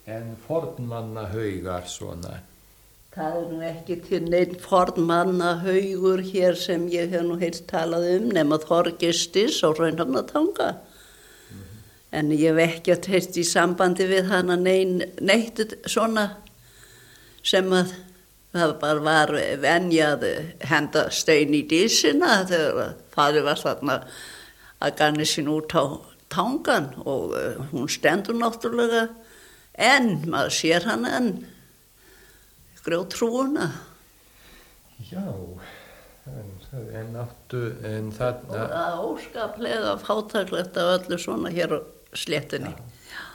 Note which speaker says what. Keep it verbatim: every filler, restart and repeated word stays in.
Speaker 1: En fornmannahaugar svona?
Speaker 2: Það er nú ekki til neinn fornmannahaugur hér sem ég hef nú heilt talað um nema Þorgistis og Hraunhamnatanga. Mm-hmm. En ég hef ekki að heilt í sambandi við hana neinn neitt svona sem að það bara var venjað henda stein í dísina þegar faðir var þarna að ganni sín út á tangan og hún stendur náttúrulega en maður sér hana enn. Grjótrúuna.
Speaker 1: Já, en, en áttu, en það...
Speaker 2: Og það er óskaplega fátæklegt af öllu svona hér á sléttunni.
Speaker 1: Já.